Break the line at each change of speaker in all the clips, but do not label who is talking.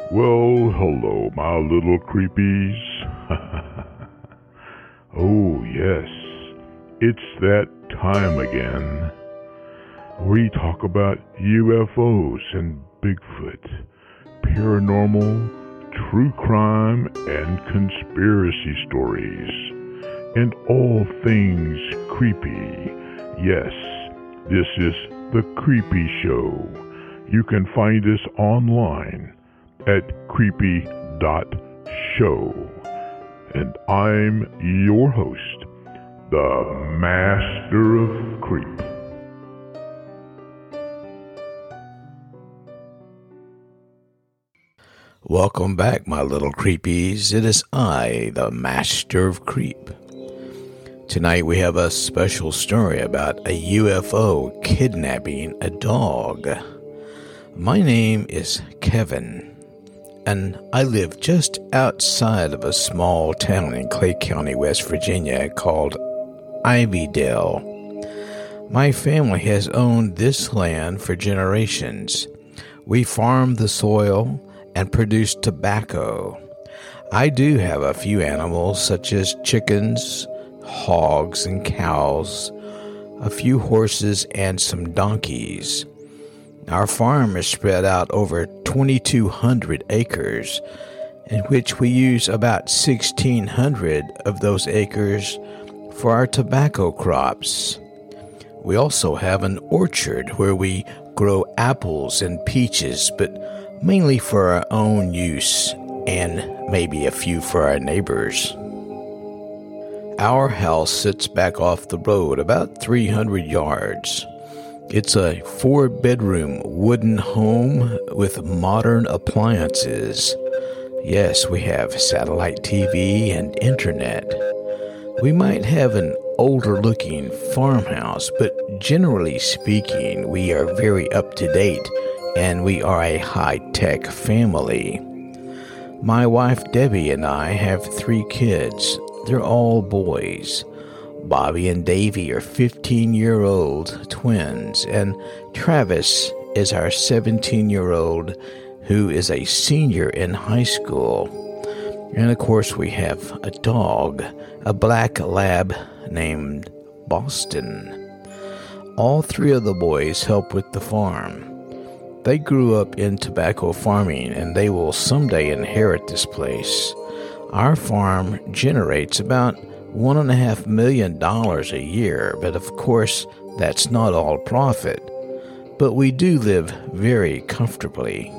Well, hello, my little creepies. Oh, yes, it's that time again. We talk about UFOs and Bigfoot, paranormal, true crime, and conspiracy stories, and all things creepy. Yes, this is The Creepy Show. You can find us online at creepy.show. And I'm your host, the Master of Creep.
Welcome back, my little creepies. It is I, the Master of Creep. Tonight we have a special story about a UFO kidnapping a dog. My name is Kevin, and I live just outside of a small town in Clay County, West Virginia called Ivydale. My family has owned this land for generations. We farm the soil and produce tobacco. I do have a few animals such as chickens, hogs and cows, a few horses, and some donkeys. Our farm is spread out over 2,200 acres, in which we use about 1,600 of those acres for our tobacco crops. We also have an orchard where we grow apples and peaches, but mainly for our own use and maybe a few for our neighbors. Our house sits back off the road about 300 yards. It's a 4-bedroom wooden home with modern appliances. Yes, we have satellite TV and internet. We might have an older-looking farmhouse, but generally speaking, we are very up-to-date, and we are a high-tech family. My wife Debbie and I have 3 kids. They're all boys. Bobby and Davy are 15-year-old twins, and Travis is our 17-year-old who is a senior in high school. And of course we have a dog, a black lab named Boston. All 3 of the boys help with the farm. They grew up in tobacco farming, and they will someday inherit this place. Our farm generates about $1.5 million a year, but of course, that's not all profit. But we do live very comfortably.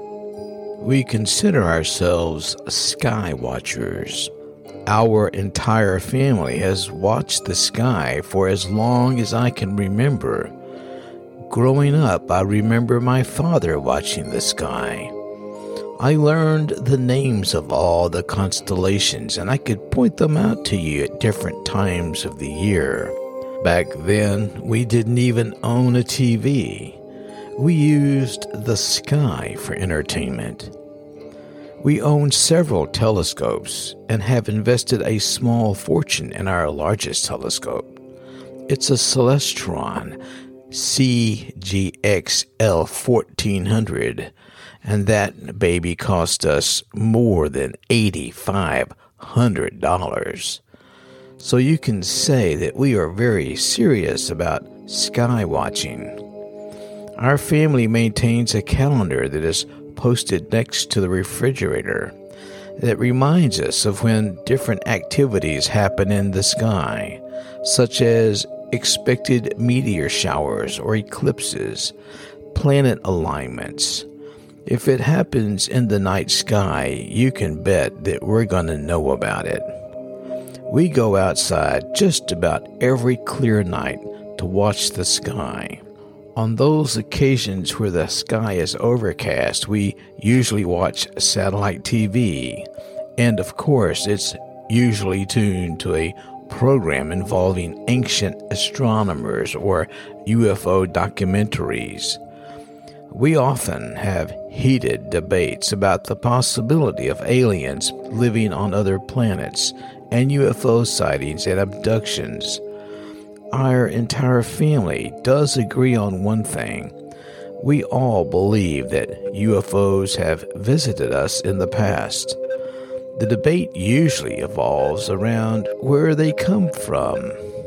We consider ourselves sky watchers. Our entire family has watched the sky for as long as I can remember. Growing up, I remember my father watching the sky. I learned the names of all the constellations, and I could point them out to you at different times of the year. Back then, we didn't even own a TV. We used the sky for entertainment. We own several telescopes and have invested a small fortune in our largest telescope. It's a Celestron CGXL 1400. And that baby cost us more than $8,500. So you can say that we are very serious about sky watching. Our family maintains a calendar that is posted next to the refrigerator that reminds us of when different activities happen in the sky, such as expected meteor showers or eclipses, planet alignments. If it happens in the night sky, you can bet that we're going to know about it. We go outside just about every clear night to watch the sky. On those occasions where the sky is overcast, we usually watch satellite TV. And of course, it's usually tuned to a program involving ancient astronomers or UFO documentaries. We often have heated debates about the possibility of aliens living on other planets and UFO sightings and abductions. Our entire family does agree on one thing. We all believe that UFOs have visited us in the past. The debate usually evolves around where they come from.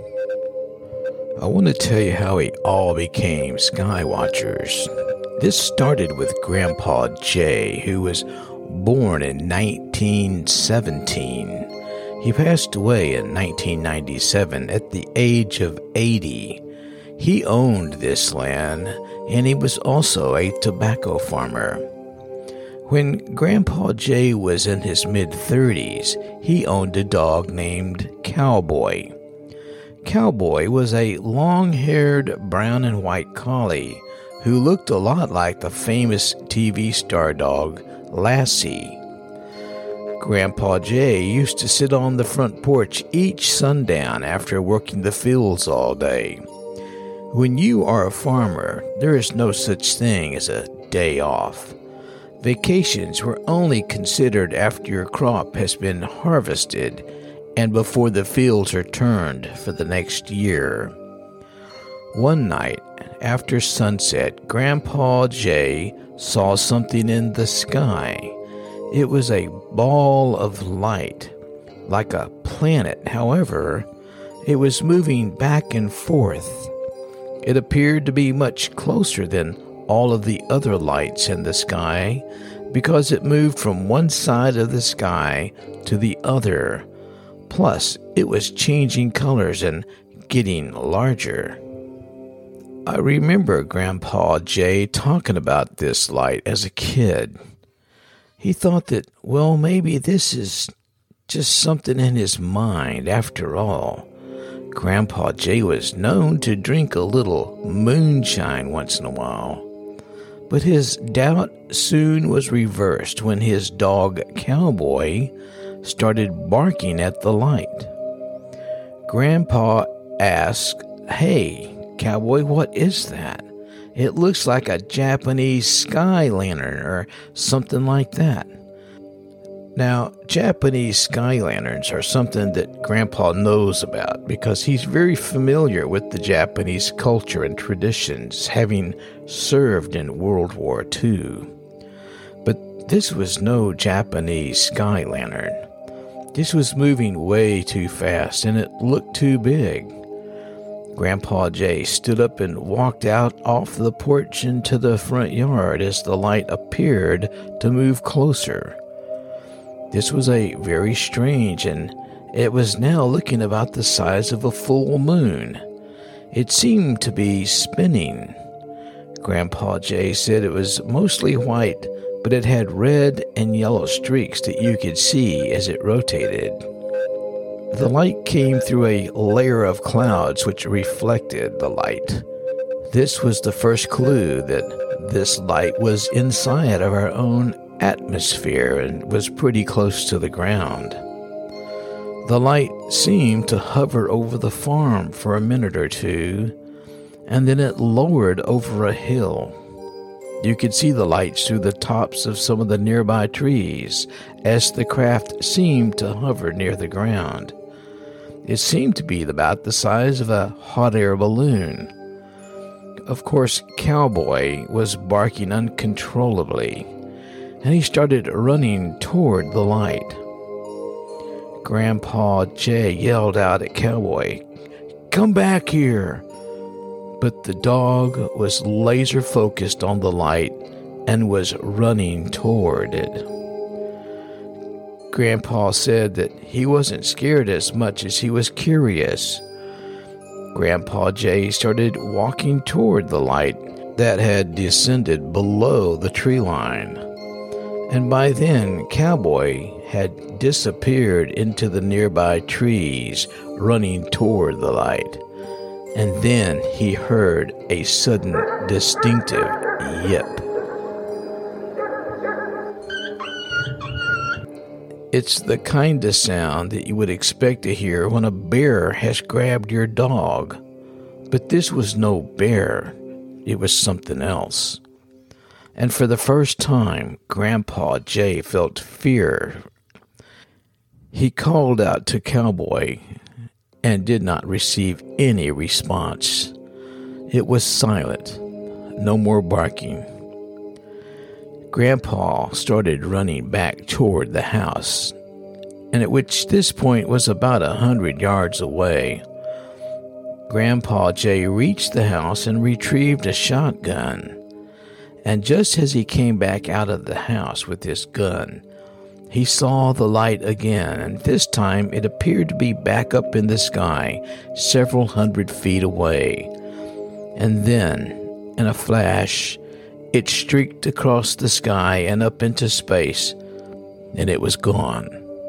I want to tell you how we all became skywatchers. This started with Grandpa Jay, who was born in 1917. He passed away in 1997 at the age of 80. He owned this land, and he was also a tobacco farmer. When Grandpa Jay was in his mid-30s, he owned a dog named Cowboy. Cowboy was a long-haired brown and white collie who looked a lot like the famous TV star dog Lassie. Grandpa Jay used to sit on the front porch each sundown after working the fields all day. When you are a farmer, there is no such thing as a day off. Vacations were only considered after your crop has been harvested and before the fields are turned for the next year. One night, after sunset, Grandpa Jay saw something in the sky. It was a ball of light, like a planet. However, it was moving back and forth. It appeared to be much closer than all of the other lights in the sky because it moved from one side of the sky to the other. Plus, it was changing colors and getting larger. I remember Grandpa Jay talking about this light as a kid. He thought that, well, maybe this is just something in his mind after all. Grandpa Jay was known to drink a little moonshine once in a while. But his doubt soon was reversed when his dog Cowboy started barking at the light. Grandpa asked, "Hey, Cowboy, what is that? It looks like a Japanese sky lantern or something like that." Now, Japanese sky lanterns are something that Grandpa knows about because he's very familiar with the Japanese culture and traditions, having served in World War II. But this was no Japanese sky lantern. This was moving way too fast, and it looked too big. Grandpa Jay stood up and walked out off the porch into the front yard as the light appeared to move closer. This was a very strange, and it was now looking about the size of a full moon. It seemed to be spinning. Grandpa Jay said it was mostly white, but it had red and yellow streaks that you could see as it rotated. The light came through a layer of clouds which reflected the light. This was the first clue that this light was inside of our own atmosphere and was pretty close to the ground. The light seemed to hover over the farm for a minute or two, and then it lowered over a hill. You could see the lights through the tops of some of the nearby trees as the craft seemed to hover near the ground. It seemed to be about the size of a hot air balloon. Of course, Cowboy was barking uncontrollably, and he started running toward the light. Grandpa Jay yelled out at Cowboy, "Come back here!" But the dog was laser focused on the light and was running toward it. Grandpa said that he wasn't scared as much as he was curious. Grandpa Jay started walking toward the light that had descended below the tree line. And by then, Cowboy had disappeared into the nearby trees, running toward the light. And then he heard a sudden, distinctive yip. It's the kind of sound that you would expect to hear when a bear has grabbed your dog. But this was no bear. It was something else. And for the first time, Grandpa Jay felt fear. He called out to Cowboy and did not receive any response. It was silent. no more barking. Grandpa started running back toward the house, and at which this point was about 100 yards away. Grandpa Jay reached the house and retrieved a shotgun. And just as he came back out of the house with his gun, he saw the light again, and this time it appeared to be back up in the sky, several hundred feet away. And then, in a flash, it streaked across the sky and up into space, and it was gone.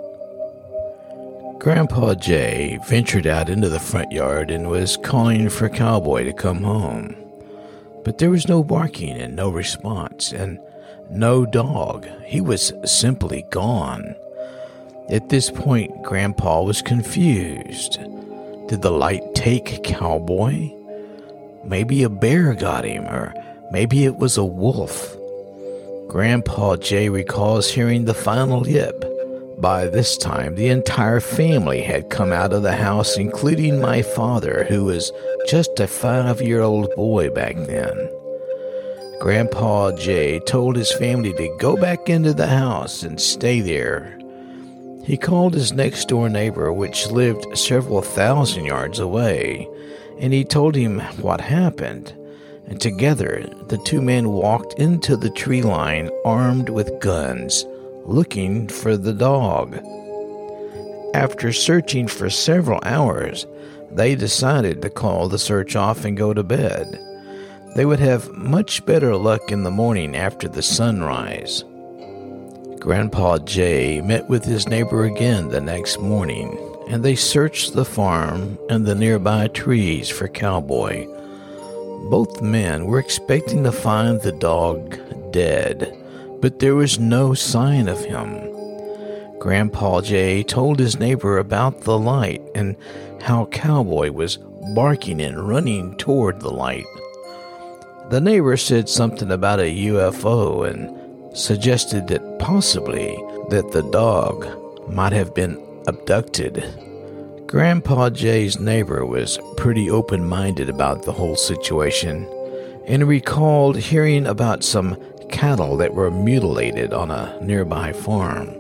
Grandpa Jay ventured out into the front yard and was calling for Cowboy to come home. But there was no barking and no response, and no dog. He was simply gone. At this point, Grandpa was confused. Did the light take Cowboy? Maybe a bear got him, or maybe it was a wolf. Grandpa Jay recalls hearing the final yip. By this time, the entire family had come out of the house, including my father, who was just a 5-year-old boy back then. Grandpa Jay told his family to go back into the house and stay there. He called his next-door neighbor, which lived several thousand yards away, and he told him what happened. And together, the two men walked into the tree line armed with guns, looking for the dog. After searching for several hours, they decided to call the search off and go to bed. They would have much better luck in the morning after the sunrise. Grandpa Jay met with his neighbor again the next morning, and they searched the farm and the nearby trees for Cowboy. Both men were expecting to find the dog dead, but there was no sign of him. Grandpa Jay told his neighbor about the light and how Cowboy was barking and running toward the light. The neighbor said something about a UFO and suggested that possibly that the dog might have been abducted. Grandpa Jay's neighbor was pretty open-minded about the whole situation and recalled hearing about some cattle that were mutilated on a nearby farm.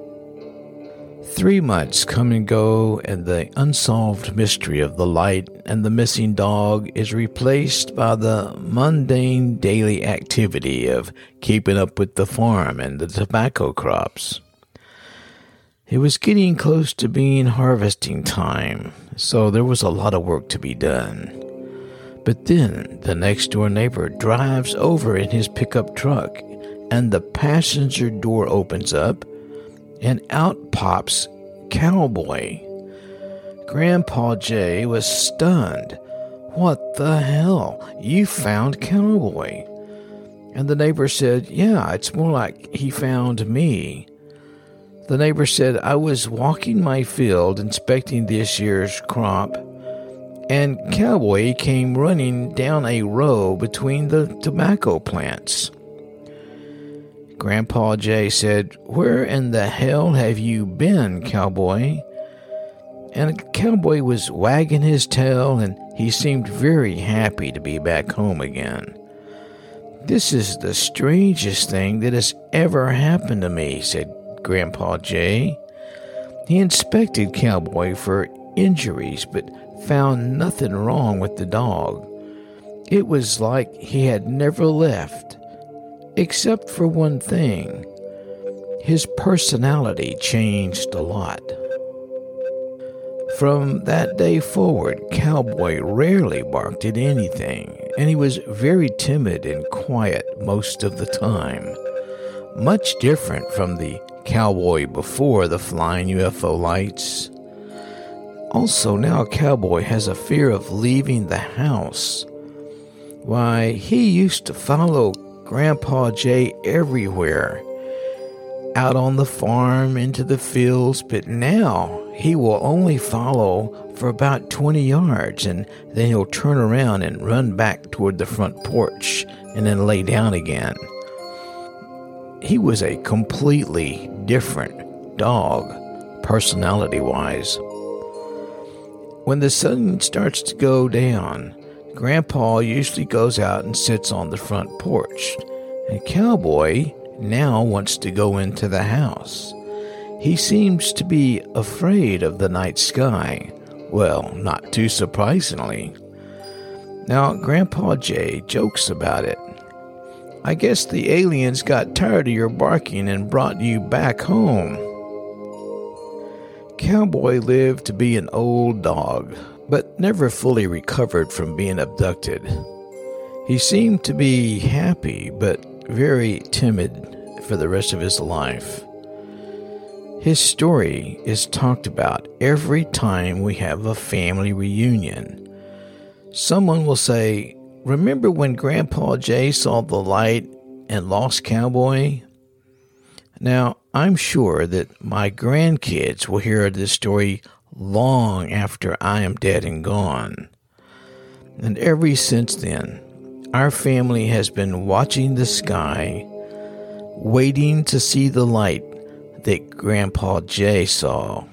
3 months come and go, and the unsolved mystery of the light and the missing dog is replaced by the mundane daily activity of keeping up with the farm and the tobacco crops. It was getting close to being harvesting time, so there was a lot of work to be done. But then the next-door neighbor drives over in his pickup truck, and the passenger door opens up, and out pops Cowboy. Grandpa Jay was stunned. "What the hell? You found Cowboy?" And the neighbor said, "Yeah, it's more like he found me." The neighbor said, "I was walking my field inspecting this year's crop, and Cowboy came running down a row between the tobacco plants." Grandpa Jay said, "Where in the hell have you been, Cowboy?" And Cowboy was wagging his tail, and he seemed very happy to be back home again. "This is the strangest thing that has ever happened to me," said Grandpa Jay. He inspected Cowboy for injuries, but found nothing wrong with the dog. It was like he had never left. Except for one thing. His personality changed a lot. From that day forward, Cowboy rarely barked at anything, and he was very timid and quiet most of the time. Much different from the Cowboy before the flying UFO lights. Also, now Cowboy has a fear of leaving the house. Why, he used to follow Grandpa Jay everywhere, out on the farm, into the fields, but now he will only follow for about 20 yards, and then he'll turn around and run back toward the front porch, and then lay down again. He was a completely different dog, personality-wise. When the sun starts to go down, Grandpa usually goes out and sits on the front porch, and Cowboy now wants to go into the house. He seems to be afraid of the night sky. Well, not too surprisingly. Now, Grandpa Jay jokes about it. I guess the aliens got tired of your barking and brought you back home. Cowboy lived to be an old dog, but never fully recovered from being abducted. He seemed to be happy, but very timid for the rest of his life. His story is talked about every time we have a family reunion. Someone will say, "Remember when Grandpa Jay saw the light and lost Cowboy?" Now, I'm sure that my grandkids will hear this story long after I am dead and gone. And ever since then, our family has been watching the sky, waiting to see the light that Grandpa Jay saw.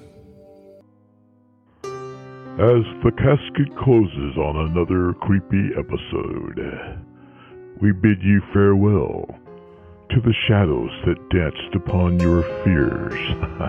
As the casket closes on another creepy episode, we bid you farewell to the shadows that danced upon your fears.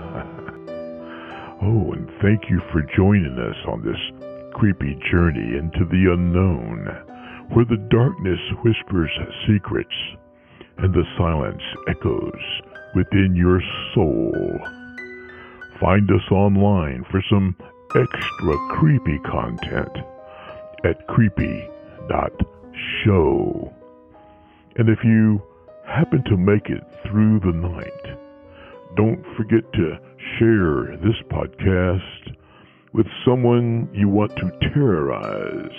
Oh, and thank you for joining us on this creepy journey into the unknown, where the darkness whispers secrets and the silence echoes within your soul. Find us online for some extra creepy content at creepy.show. And if you happen to make it through the night, don't forget to share this podcast with someone you want to terrorize.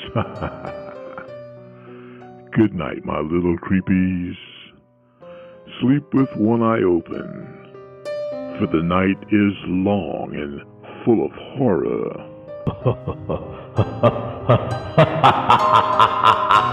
Good night, my little creepies. Sleep with one eye open, for the night is long and full of horror.